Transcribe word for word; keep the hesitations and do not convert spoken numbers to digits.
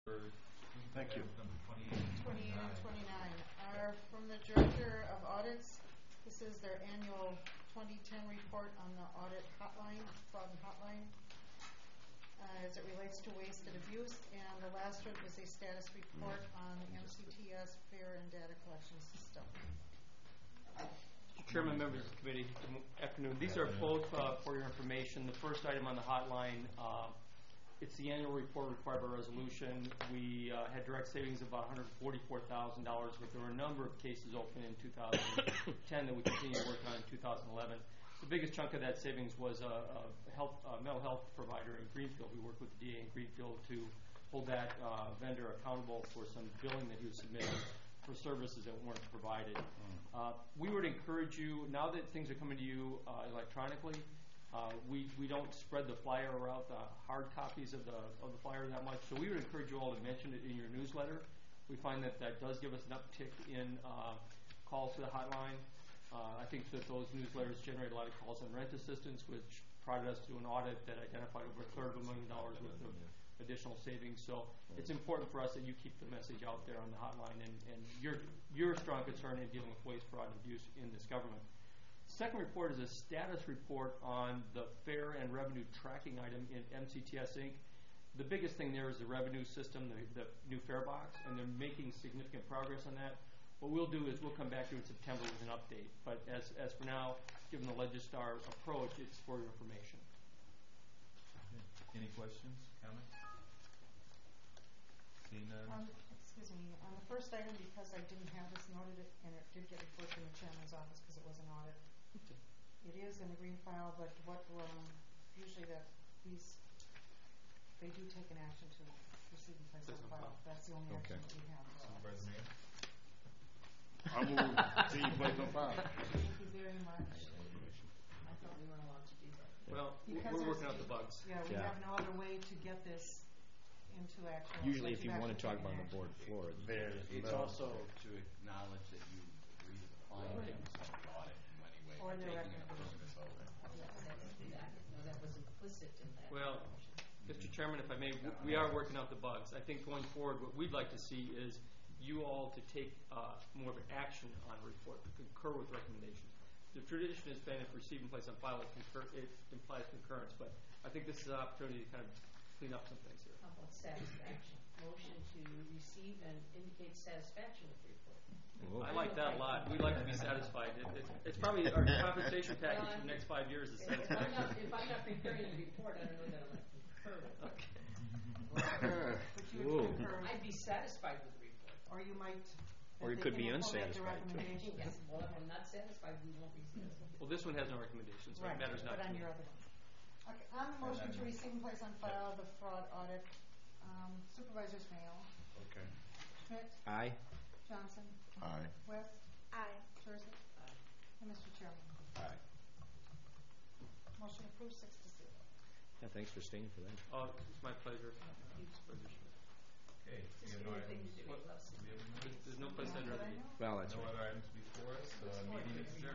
Thank you. Number twenty-eight. twenty-eight and twenty-nine are from the Director of Audits. This is their annual twenty ten report on the audit hotline, fraud and hotline, uh, as it relates to waste and abuse. And the last one was a status report on the M C T S fare and data collection system. Chairman, members of the committee, good afternoon. These are both uh, for your information. The first item on the hotline, uh, it's the annual report required by resolution. We uh, had direct savings of about one hundred forty-four thousand dollars, but there were a number of cases open in two thousand ten that we continue to work on in two thousand eleven. The biggest chunk of that savings was a, a health, uh, mental health provider in Greenfield. We worked with the D A in Greenfield to hold that uh, vendor accountable for some billing that he was submitting for services that weren't provided. Uh, we would encourage you, now that things are coming to you uh, electronically, uh, we, we don't spread the flyer out, the hard copies of the, of the flyer that much, so we would encourage you all to mention it in your newsletter. We find that that does give us an uptick in uh, calls to the hotline. Uh, I think that those newsletters generate a lot of calls on rent assistance, which prodded us to an audit that identified over a third of a million dollars worth of additional savings. So it's important for us that you keep the message out there on the hotline and, and your, your strong concern in dealing with waste, fraud, and abuse in this government. Second report is a status report on the fare and revenue tracking item in M C T S Incorporated. The biggest thing there is the revenue system, the, the new fare box, and they're making significant progress on that. What we'll do is we'll come back to you in September with an update. But as, as for now, given the Legistar approach, it's for your information. Any questions, comments? Seeing none. Um, excuse me, on the first item, because I didn't have this noted, and it did get referred from the chairman's office because it was an audit. It is in the green file, but what um, usually that these, they do take an action to receive and place on file. That's the only Okay. action that we have. Supervisor Mayor. I move see you place on file. Thank you very much. I thought we weren't allowed to do that. Well, Because we're working there's- out the bugs. Yeah, we Yeah. have no other way to get this into actual. Usually if you want to actual talk about on action. the board floor, There, It's also to acknowledge that you agree to the findings of the audit in any way, Or by the taking an recommendation. affirmative vote. That, no, that was implicit in that. Well, Mister Chairman, if I may, w- we are working out the bugs. I think going forward, what we'd like to see is you all to take uh, more of an action on a report, to concur with recommendations. The tradition has been if receive and place on file, it, concur, it implies concurrence, but I think this is an opportunity to kind of clean up some things here. How about satisfaction? Motion to receive and indicate satisfaction with the report. I like that a lot. We like to be satisfied. It, it's, it's probably our compensation package for the next five years is If I'm not, satisfaction. if I'm not preparing the report, I don't know that I'm going to concur with it. Okay. But you Whoa. would concur, I'd be satisfied with the report. or you might. Or you if could they be can implement the unsatisfied, too. recommendations. Yes, well, if I'm not satisfied, we won't receive it. Well, this one has no recommendations, so Right, it matters not but to on me. your other one. Okay, on the motion to receive and place on file the fraud audit, um, Supervisors Mayo, Okay. Schmidt, aye. Johnson, Aye. West, Aye. Jersey, and Mister Chairman. Aye. Motion approved, six to zero. Yeah, thanks for staying for that. Oh, it's my pleasure. Supervisor Schmidt. Okay, we Just have no anything items. to do with us. We have no- There's, there's no place under the. Well, that's no right. other items before us. Uh, meeting is adjourned.